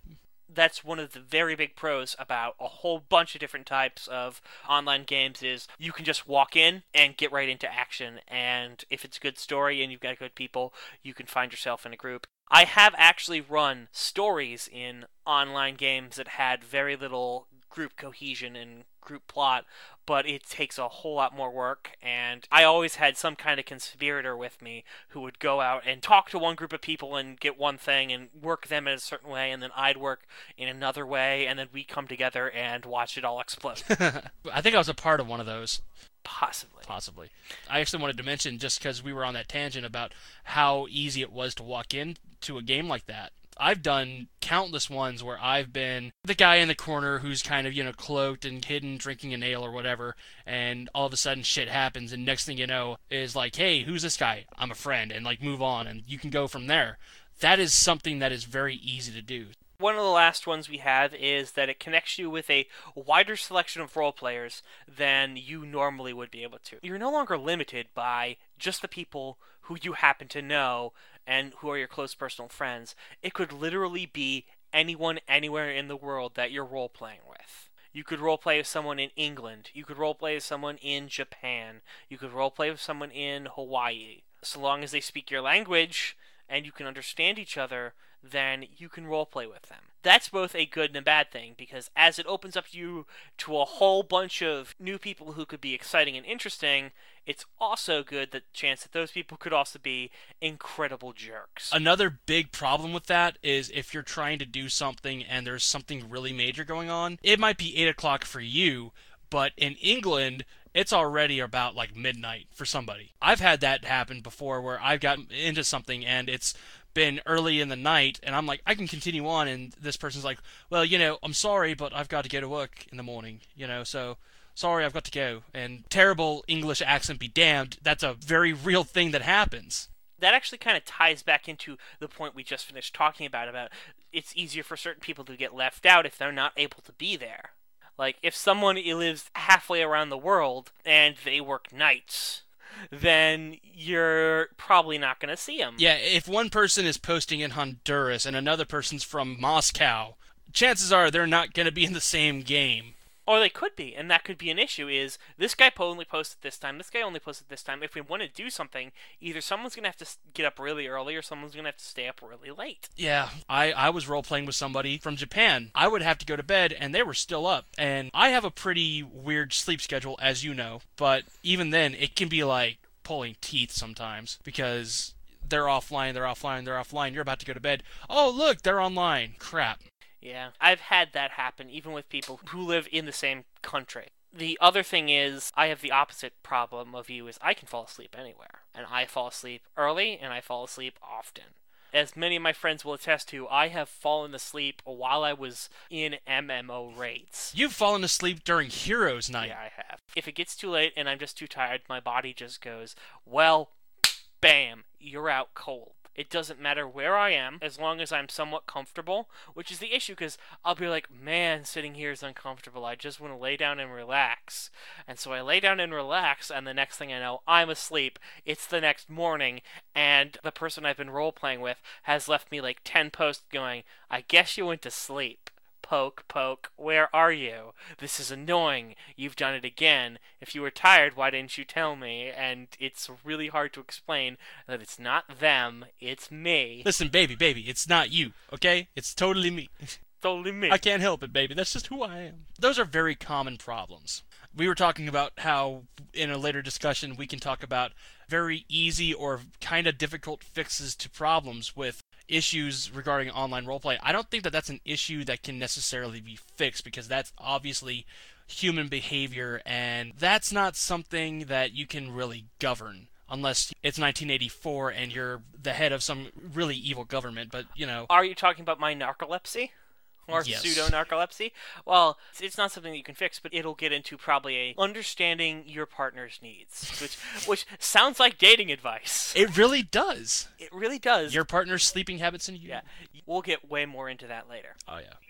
That's one of the very big pros about a whole bunch of different types of online games is you can just walk in and get right into action, and if it's a good story and you've got good people, you can find yourself in a group. I have actually run stories in online games that had very little group cohesion and group plot, but it takes a whole lot more work, and I always had some kind of conspirator with me who would go out and talk to one group of people and get one thing and work them in a certain way, and then I'd work in another way, and then we'd come together and watch it all explode. I think I was a part of one of those. Possibly. Possibly. I actually wanted to mention, just because we were on that tangent about how easy it was to walk into a game like that. I've done countless ones where I've been the guy in the corner who's kind of, you know, cloaked and hidden drinking an ale or whatever, and all of a sudden shit happens, and next thing you know is like, hey, who's this guy? I'm a friend, and like move on, and you can go from there. That is something that is very easy to do. One of the last ones we have is that it connects you with a wider selection of role players than you normally would be able to. You're no longer limited by just the people who you happen to know and who are your close personal friends. It could literally be anyone anywhere in the world that you're role-playing with. You could roleplay with someone in England. You could roleplay with someone in Japan. You could roleplay with someone in Hawaii. So long as they speak your language and you can understand each other, then you can roleplay with them. That's both a good and a bad thing, because as it opens up you to a whole bunch of new people who could be exciting and interesting, it's also good the chance that those people could also be incredible jerks. Another big problem with that is if you're trying to do something and there's something really major going on, it might be eight o'clock for you, but in England, it's already about like midnight for somebody. I've had that happen before where I've gotten into something and it's been early in the night, and I'm like, I can continue on, and this person's like, well, you know, I'm sorry, but I've got to go to work in the morning, you know, so sorry, I've got to go. And terrible English accent be damned, that's a very real thing that happens. That actually kind of ties back into the point we just finished talking about, about it's easier for certain people to get left out if they're not able to be there. Like, if someone lives halfway around the world and they work nights, then you're probably not going to see them. Yeah, if one person is posting in Honduras and another person's from Moscow, chances are they're not going to be in the same game. Or they could be, and that could be an issue, is this guy only posted this time, this guy only posted this time. If we want to do something, either someone's going to have to get up really early or someone's going to have to stay up really late. Yeah, I, I was role-playing with somebody from Japan. I would have to go to bed, and they were still up. And I have a pretty weird sleep schedule, as you know, but even then, it can be like pulling teeth sometimes, because they're offline, they're offline, they're offline, you're about to go to bed. Oh, look, they're online. Crap. Yeah, I've had that happen even with people who live in the same country. The other thing is, I have the opposite problem of you, is I can fall asleep anywhere. And I fall asleep early, and I fall asleep often. As many of my friends will attest to, I have fallen asleep while I was in M M O raids. You've fallen asleep during Heroes Night. Yeah, I have. If it gets too late and I'm just too tired, my body just goes, well, bam, you're out cold. It doesn't matter where I am, as long as I'm somewhat comfortable, which is the issue, because I'll be like, man, sitting here is uncomfortable. I just want to lay down and relax. And so I lay down and relax, and the next thing I know, I'm asleep. It's the next morning, and the person I've been role-playing with has left me like ten posts going, I guess you went to sleep. Poke, poke, where are you? This is annoying. You've done it again. If you were tired, why didn't you tell me? And it's really hard to explain that it's not them, it's me. Listen, baby, baby, it's not you, okay? It's totally me. Totally me. I can't help it, baby. That's just who I am. Those are very common problems. We were talking about how, in a later discussion, we can talk about very easy or kind of difficult fixes to problems with issues regarding online roleplay. I don't think that that's an issue that can necessarily be fixed, because that's obviously human behavior, and that's not something that you can really govern unless it's nineteen eighty-four and you're the head of some really evil government. But, you know... Are you talking about my narcolepsy? Or yes. pseudo-narcolepsy? Well, it's not something that you can fix, but it'll get into probably a understanding your partner's needs, which which sounds like dating advice. It really does. It really does. Your partner's sleeping habits and you. Yeah. We'll get way more into that later. Oh, yeah.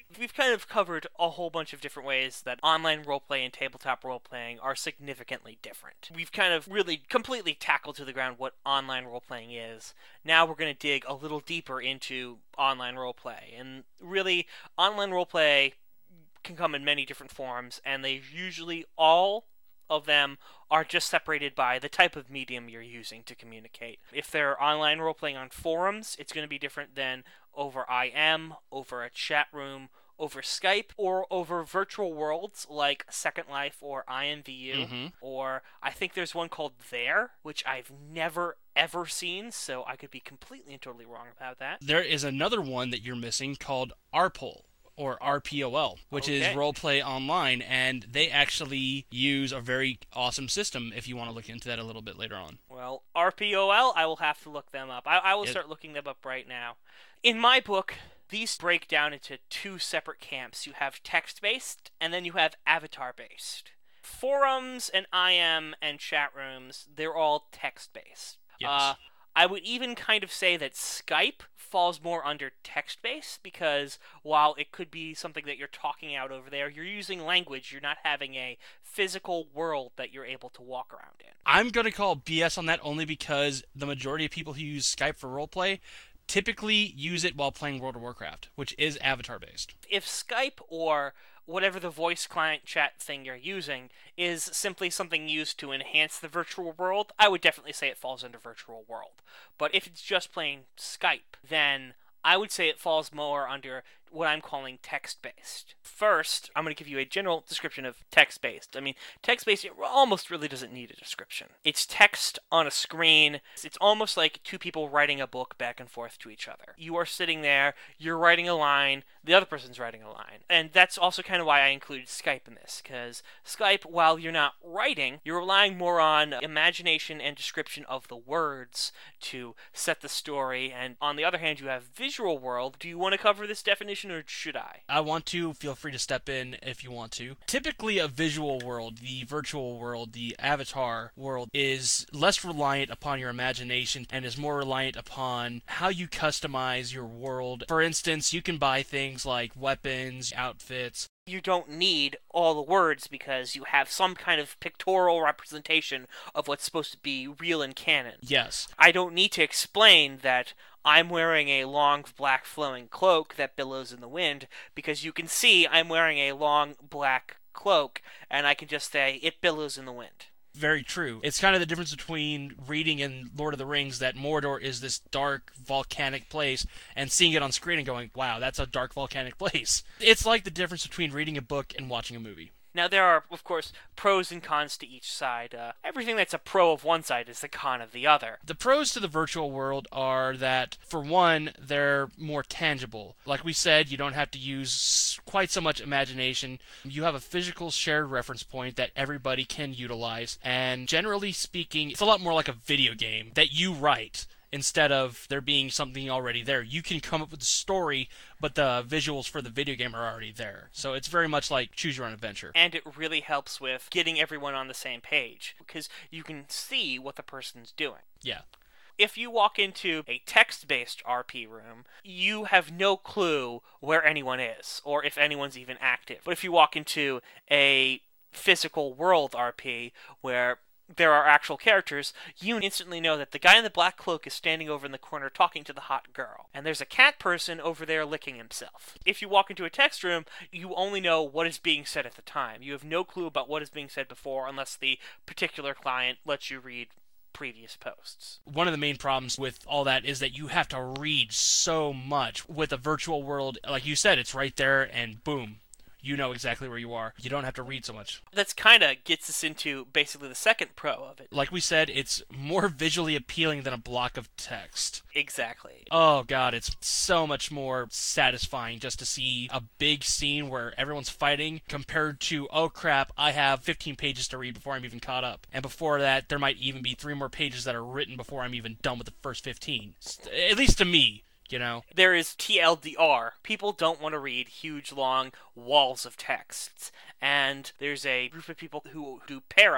We've kind of covered a whole bunch of different ways that online roleplay and tabletop roleplaying are significantly different. We've kind of really completely tackled to the ground what online roleplaying is. Now we're going to dig a little deeper into online roleplay. And really, online roleplay can come in many different forms, and they usually all of them are just separated by the type of medium you're using to communicate. If they're online role-playing on forums, it's going to be different than over I M, over a chat room, over Skype, or over virtual worlds like Second Life or I M V U, mm-hmm. or I think there's one called There, which I've never ever seen, so I could be completely and totally wrong about that. There is another one that you're missing called R P O L. Or R P O L, which okay. is Roleplay Online, and they actually use a very awesome system if you want to look into that a little bit later on. Well, R P O L, I will have to look them up. I, I will it, start looking them up right now. In my book, these break down into two separate camps. You have text-based, and then you have avatar-based. Forums and I M and chat rooms, they're all text-based. Yes. Uh, I would even kind of say that Skype falls more under text-based because while it could be something that you're talking out over there, you're using language. You're not having a physical world that you're able to walk around in. I'm going to call B S on that only because the majority of people who use Skype for roleplay typically use it while playing World of Warcraft, which is avatar-based. If Skype or whatever the voice client chat thing you're using is simply something used to enhance the virtual world, I would definitely say it falls under virtual world. But if it's just plain Skype, then I would say it falls more under what I'm calling text-based. First, I'm going to give you a general description of text-based. I mean, text-based it almost really doesn't need a description. It's text on a screen. It's almost like two people writing a book back and forth to each other. You are sitting there, you're writing a line, the other person's writing a line. And that's also kind of why I included Skype in this, because Skype, while you're not writing, you're relying more on imagination and description of the words to set the story. And on the other hand, you have visual world. Do you want to cover this definition, or should I? I want to. Feel free to step in if you want to. Typically, a visual world, the virtual world, the avatar world, is less reliant upon your imagination and is more reliant upon how you customize your world. For instance, you can buy things like weapons, outfits. You don't need all the words because you have some kind of pictorial representation of what's supposed to be real in canon. Yes. I don't need to explain that I'm wearing a long black flowing cloak that billows in the wind because you can see I'm wearing a long black cloak and I can just say it billows in the wind. Very true. It's kind of the difference between reading in Lord of the Rings that Mordor is this dark volcanic place and seeing it on screen and going, wow, that's a dark volcanic place. It's like the difference between reading a book and watching a movie. Now, there are, of course, pros and cons to each side. Uh, everything that's a pro of one side is the con of the other. The pros to the virtual world are that, for one, they're more tangible. Like we said, you don't have to use quite so much imagination. You have a physical shared reference point that everybody can utilize. And generally speaking, it's a lot more like a video game that you write. Instead of there being something already there. You can come up with the story, but the visuals for the video game are already there. So it's very much like choose your own adventure. And it really helps with getting everyone on the same page, because you can see what the person's doing. Yeah. If you walk into a text-based R P room, you have no clue where anyone is, or if anyone's even active. But if you walk into a physical world R P, where there are actual characters, you instantly know that the guy in the black cloak is standing over in the corner talking to the hot girl. And there's a cat person over there licking himself. If you walk into a text room, you only know what is being said at the time. You have no clue about what is being said before unless the particular client lets you read previous posts. One of the main problems with all that is that you have to read so much. With a virtual world, like you said, it's right there and boom. You know exactly where you are. You don't have to read so much. That's kind of gets us into basically the second pro of it. Like we said, it's more visually appealing than a block of text. Exactly. Oh god, it's so much more satisfying just to see a big scene where everyone's fighting compared to, oh crap, I have fifteen pages to read before I'm even caught up. And before that, there might even be three more pages that are written before I'm even done with the first fifteen. At least to me. You know? There is T L D R. People don't want to read huge, long walls of texts. And there's a group of people who do para,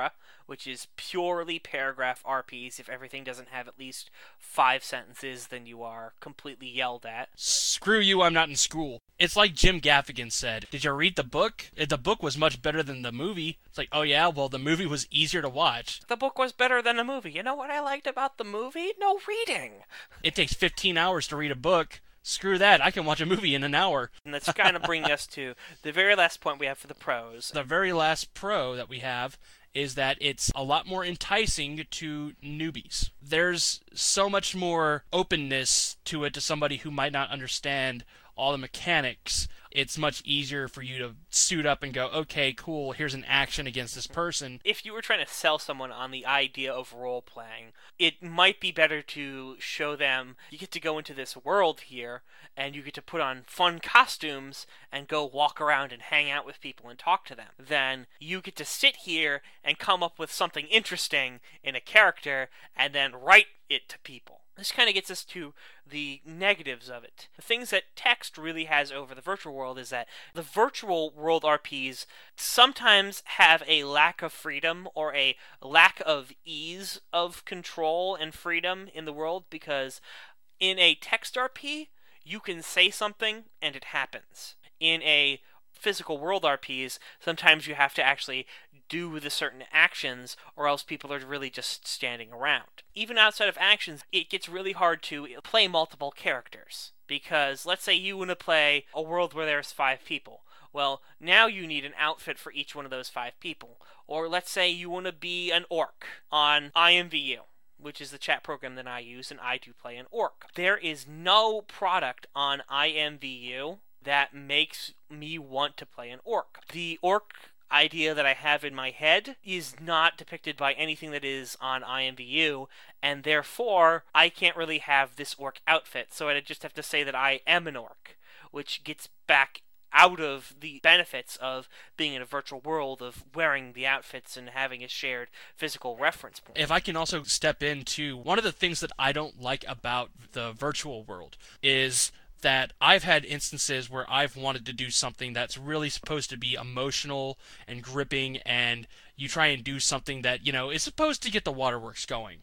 which is purely paragraph R Ps. If everything doesn't have at least five sentences, then you are completely yelled at. Screw you, I'm not in school. It's like Jim Gaffigan said. Did you read the book? The book was much better than the movie. It's like, oh yeah, well the movie was easier to watch. The book was better than the movie. You know what I liked about the movie? No reading. It takes fifteen hours to read a book. Screw that, I can watch a movie in an hour. And that's kind of bringing us to the very last point we have for the pros. The very last pro that we have is that it's a lot more enticing to newbies. There's so much more openness to it to somebody who might not understand all the mechanics. It's much easier for you to suit up and go, okay, cool, here's an action against this person. If you were trying to sell someone on the idea of role-playing, it might be better to show them you get to go into this world here, and you get to put on fun costumes and go walk around and hang out with people and talk to them, than you get to sit here and come up with something interesting in a character and then write it to people. This kind of gets us to the negatives of it. The things that text really has over the virtual world is that the virtual world R Ps sometimes have a lack of freedom or a lack of ease of control and freedom in the world, because in a text R P, you can say something and it happens. In a physical world R Ps, sometimes you have to actually do the certain actions, or else people are really just standing around. Even outside of actions, it gets really hard to play multiple characters, because let's say you want to play a world where there's five people. Well, now you need an outfit for each one of those five people. Or let's say you want to be an orc on I M V U, which is the chat program that I use, and I do play an orc. There is no product on I M V U that makes me want to play an orc. The orc idea that I have in my head is not depicted by anything that is on I M V U, and therefore I can't really have this orc outfit, so I just have to say that I am an orc, which gets back out of the benefits of being in a virtual world, of wearing the outfits and having a shared physical reference point. If I can also step into one of the things that I don't like about the virtual world is that I've had instances where I've wanted to do something that's really supposed to be emotional and gripping, and you try and do something that, you know, is supposed to get the waterworks going.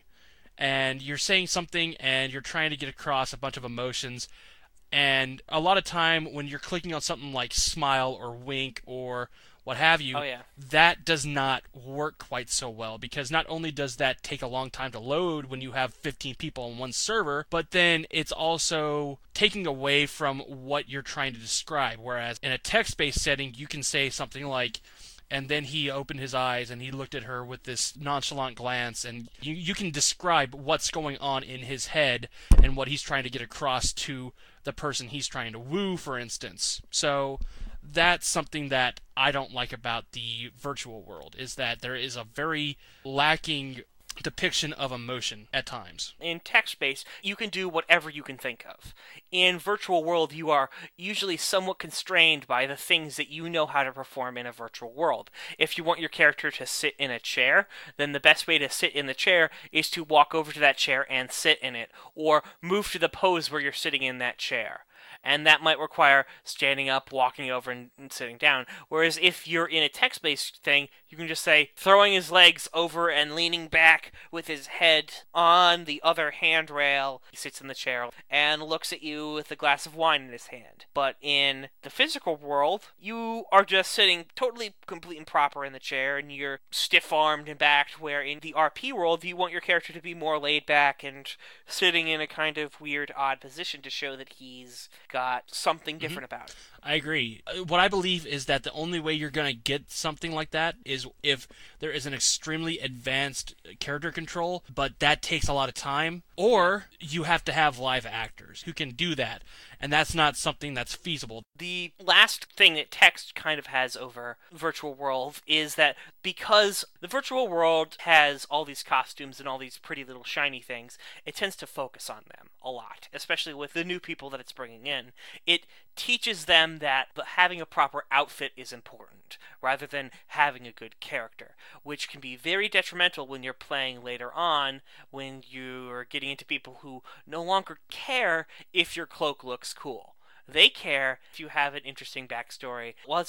And you're saying something and you're trying to get across a bunch of emotions, and a lot of time when you're clicking on something like smile or wink or what have you, oh, yeah. that does not work quite so well, because not only does that take a long time to load when you have fifteen people on one server, but then it's also taking away from what you're trying to describe. Whereas in a text-based setting, you can say something like, and then he opened his eyes and he looked at her with this nonchalant glance, and you, you can describe what's going on in his head and what he's trying to get across to the person he's trying to woo, for instance. So that's something that I don't like about the virtual world, is that there is a very lacking depiction of emotion at times. In text-based, you can do whatever you can think of. In virtual world, you are usually somewhat constrained by the things that you know how to perform in a virtual world. If you want your character to sit in a chair, then the best way to sit in the chair is to walk over to that chair and sit in it, or move to the pose where you're sitting in that chair. And that might require standing up, walking over, and, and sitting down. Whereas if you're in a text-based thing, you can just say, throwing his legs over and leaning back with his head on the other handrail. He sits in the chair and looks at you with a glass of wine in his hand. But in the physical world, you are just sitting totally complete and proper in the chair, and you're stiff-armed and backed, where in the R P world, you want your character to be more laid back and sitting in a kind of weird, odd position to show that he's got something different mm-hmm. about it. I agree. What I believe is that the only way you're going to get something like that is if there is an extremely advanced character control, but that takes a lot of time, or you have to have live actors who can do that, and that's not something that's feasible. The last thing that text kind of has over virtual world is that because the virtual world has all these costumes and all these pretty little shiny things, it tends to focus on them a lot, especially with the new people that it's bringing in. It teaches them that having a proper outfit is important, rather than having a good character, which can be very detrimental when you're playing later on, when you're getting into people who no longer care if your cloak looks cool. They care if you have an interesting backstory. While it's a great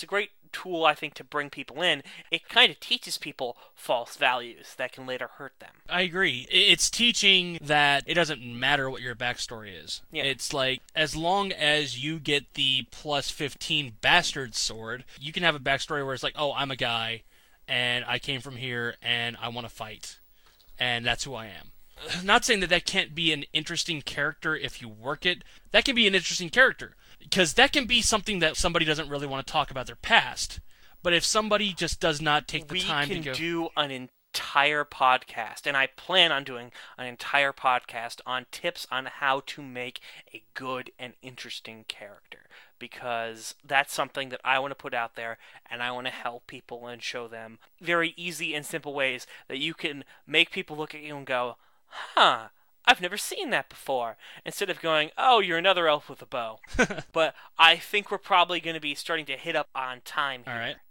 tool, I think, to bring people in. It kind of teaches people false values that can later hurt them. I agree. It's teaching that it doesn't matter what your backstory is. Yeah. It's like, as long as you get the plus fifteen bastard sword, you can have a backstory where it's like, oh, I'm a guy, and I came from here, and I want to fight. And that's who I am. Not saying that that can't be an interesting character if you work it. That can be an interesting character. Because that can be something that somebody doesn't really want to talk about their past. But if somebody just does not take the we time to go... We can do an entire podcast, and I plan on doing an entire podcast on tips on how to make a good and interesting character. Because that's something that I want to put out there, and I want to help people and show them very easy and simple ways that you can make people look at you and go, huh, I've never seen that before, instead of going, oh, you're another elf with a bow. But I think we're probably going to be starting to hit up on time here. All right.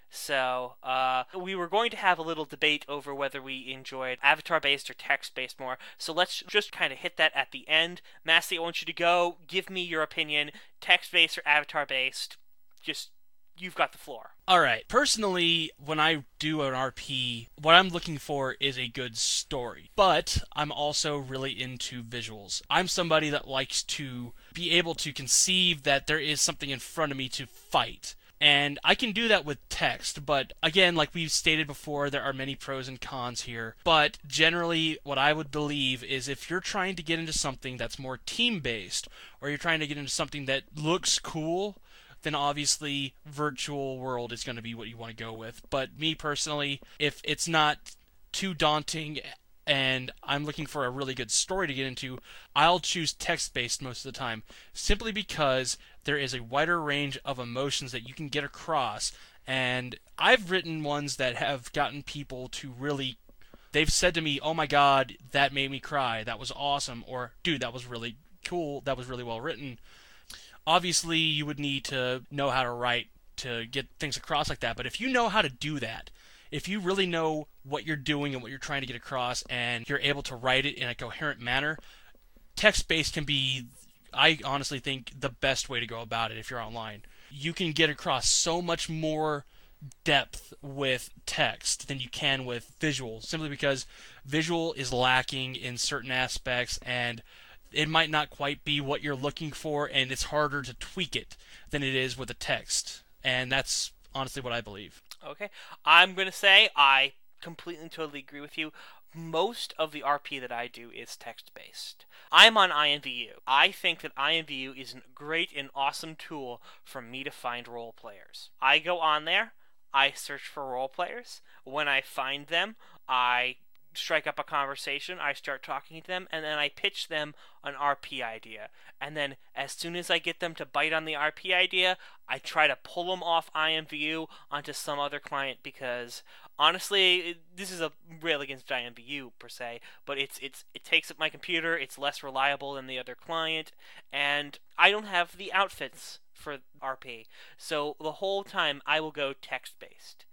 So, uh, we were going to have a little debate over whether we enjoyed avatar-based or text-based more, so let's just kind of hit that at the end. Massey, I want you to go, give me your opinion, text-based or avatar-based. Just, you've got the floor. Alright, personally, when I do an R P, what I'm looking for is a good story. But I'm also really into visuals. I'm somebody that likes to be able to conceive that there is something in front of me to fight. And I can do that with text, but again, like we've stated before, there are many pros and cons here. But generally, what I would believe is if you're trying to get into something that's more team-based, or you're trying to get into something that looks cool, then obviously virtual world is going to be what you want to go with. But me personally, if it's not too daunting and I'm looking for a really good story to get into, I'll choose text-based most of the time, simply because there is a wider range of emotions that you can get across, and I've written ones that have gotten people to really, they've said to me, oh my god, that made me cry, that was awesome, or dude, that was really cool, that was really well written. Obviously, you would need to know how to write to get things across like that, but if you know how to do that, if you really know what you're doing and what you're trying to get across, and you're able to write it in a coherent manner, text-based can be, I honestly think, the best way to go about it if you're online. You can get across so much more depth with text than you can with visual, simply because visual is lacking in certain aspects, and it might not quite be what you're looking for, and it's harder to tweak it than it is with a text. And that's honestly what I believe. Okay. I'm going to say I completely and totally agree with you. Most of the R P that I do is text-based. I'm on I N V U. I think that I N V U is a great and awesome tool for me to find role players. I go on there, I search for role players. When I find them, I strike up a conversation, I start talking to them, and then I pitch them an R P idea. And then as soon as I get them to bite on the R P idea, I try to pull them off I N V U onto some other client, because honestly, this is a rail against I N V U per se, but it's it's it takes up my computer, it's less reliable than the other client, and I don't have the outfits for R P. So the whole time I will go text-based,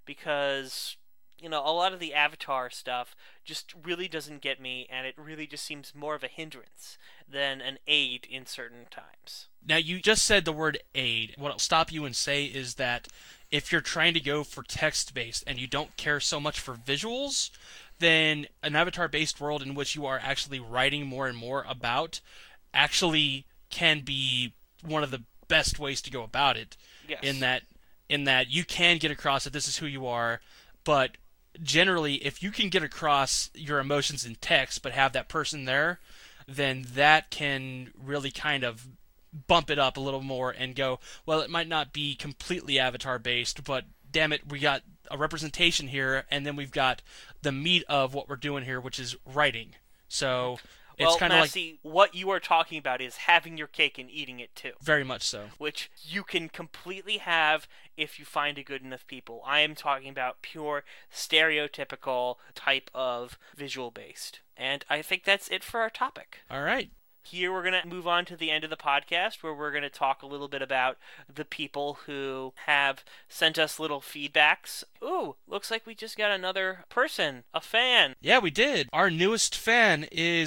because you know, a lot of the avatar stuff just really doesn't get me, and it really just seems more of a hindrance than an aid in certain times. Now, you just said the word aid. What I'll stop you and say is that if you're trying to go for text-based and you don't care so much for visuals, then an avatar-based world in which you are actually writing more and more about actually can be one of the best ways to go about it. Yes. In that, in that you can get across that this is who you are, but generally, if you can get across your emotions in text but have that person there, then that can really kind of bump it up a little more and go, well, it might not be completely avatar-based, but damn it, we got a representation here, and then we've got the meat of what we're doing here, which is writing. So it's well, kind of Massey, like, what you are talking about is having your cake and eating it too. Very much so. Which you can completely have if you find a good enough people. I am talking about pure stereotypical type of visual based. And I think that's it for our topic. All right. Here we're going to move on to the end of the podcast, where we're going to talk a little bit about the people who have sent us little feedbacks. Ooh, looks like we just got another person, a fan. Yeah, we did. Our newest fan is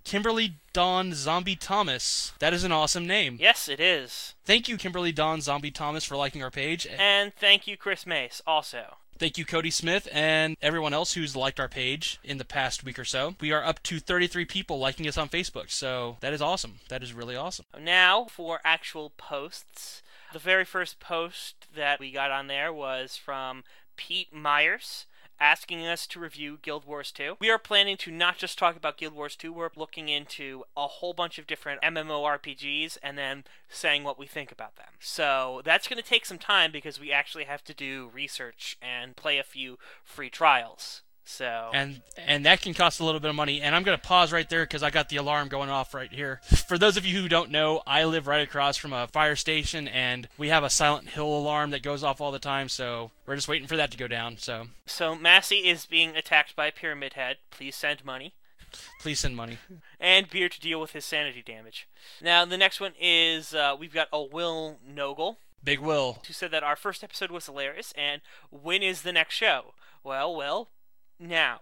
Kimberly Dawn Zombie Thomas. That is an awesome name. Yes, it is. Thank you, Kimberly Dawn Zombie Thomas, for liking our page. And thank you, Chris Mace, also. Thank you, Cody Smith, and everyone else who's liked our page in the past week or so. We are up to thirty-three people liking us on Facebook, so that is awesome. That is really awesome. Now, for actual posts. The very first post that we got on there was from Pete Myers, asking us to review Guild Wars two. We are planning to not just talk about Guild Wars two, we're looking into a whole bunch of different MMORPGs and then saying what we think about them. So that's going to take some time because we actually have to do research and play a few free trials. So and and that can cost a little bit of money. And I'm going to pause right there because I got the alarm going off right here. For those of you who don't know, I live right across from a fire station, and we have a Silent Hill alarm that goes off all the time. So we're just waiting for that to go down. So so Massey is being attacked by Pyramid Head. Please send money. Please send money. And beer to deal with his sanity damage. Now the next one is uh, we've got a Will Nogle. Big Will, who said that our first episode was hilarious. And when is the next show? Well, well. Now.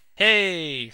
Hey.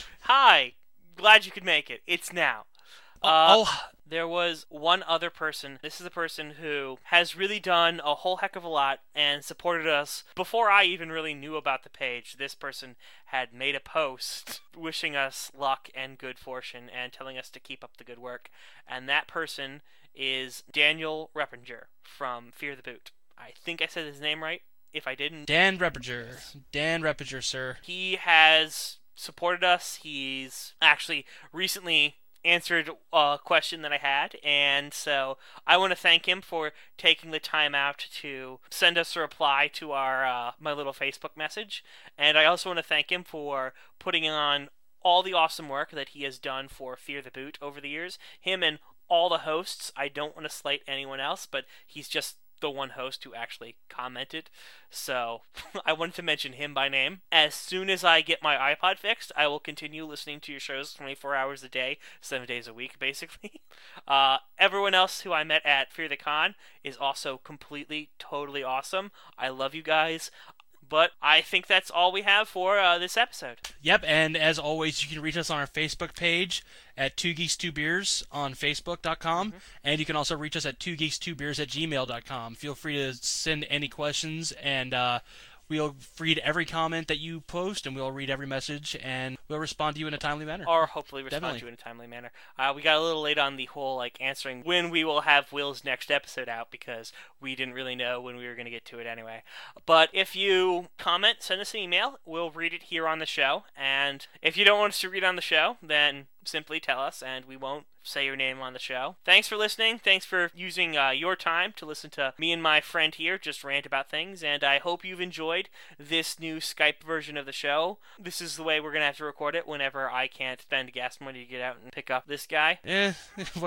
Hi. Glad you could make it. It's now. Uh, oh. There was one other person. This is a person who has really done a whole heck of a lot and supported us before I even really knew about the page. This person had made a post wishing us luck and good fortune and telling us to keep up the good work. And that person is Daniel Reppinger from Fear the Boot. I think I said his name right. If I didn't... Dan Reppinger. Dan Reppinger, sir. He has supported us. He's actually recently answered a question that I had, and so I want to thank him for taking the time out to send us a reply to our uh, my little Facebook message. And I also want to thank him for putting on all the awesome work that he has done for Fear the Boot over the years. Him and all the hosts. I don't want to slight anyone else, but he's just the one host who actually commented, so I wanted to mention him by name. As soon as I get my iPod fixed, I will continue listening to your shows twenty-four hours a day, seven days a week, basically. Uh, everyone else who I met at Fear the Con is also completely, totally awesome. I love you guys. But I think that's all we have for uh, this episode. Yep, and as always, you can reach us on our Facebook page at Two Geeks Two Beers on Facebook dot com, mm-hmm. and you can also reach us at Two Geeks Two Beers at gmail dot com. Feel free to send any questions, and uh, we'll read every comment that you post, and we'll read every message, and we'll respond to you in a timely manner. Or hopefully respond Definitely. to you in a timely manner. Uh, we got a little late on the whole like answering when we will have Will's next episode out because we didn't really know when we were going to get to it anyway. But if you comment, send us an email. We'll read it here on the show. And if you don't want us to read on the show, then simply tell us, and we won't say your name on the show. Thanks for listening. Thanks for using uh, your time to listen to me and my friend here just rant about things, and I hope you've enjoyed this new Skype version of the show. This is the way we're going to have to record it whenever I can't spend gas money to get out and pick up this guy. Eh,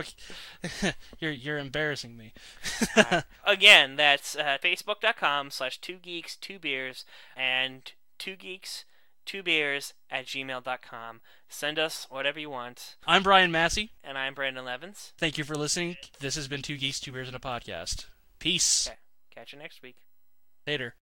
you're, you're embarrassing me. uh, again, that's uh, Facebook dot com slash Two Geeks Two Beers and Two Geeks Two Beers at gmail dot com. Send us whatever you want. I'm Brian Massey. And I'm Brandon Levins. Thank you for listening. This has been Two Geeks, Two Beers, and a Podcast. Peace. Okay. Catch you next week. Later.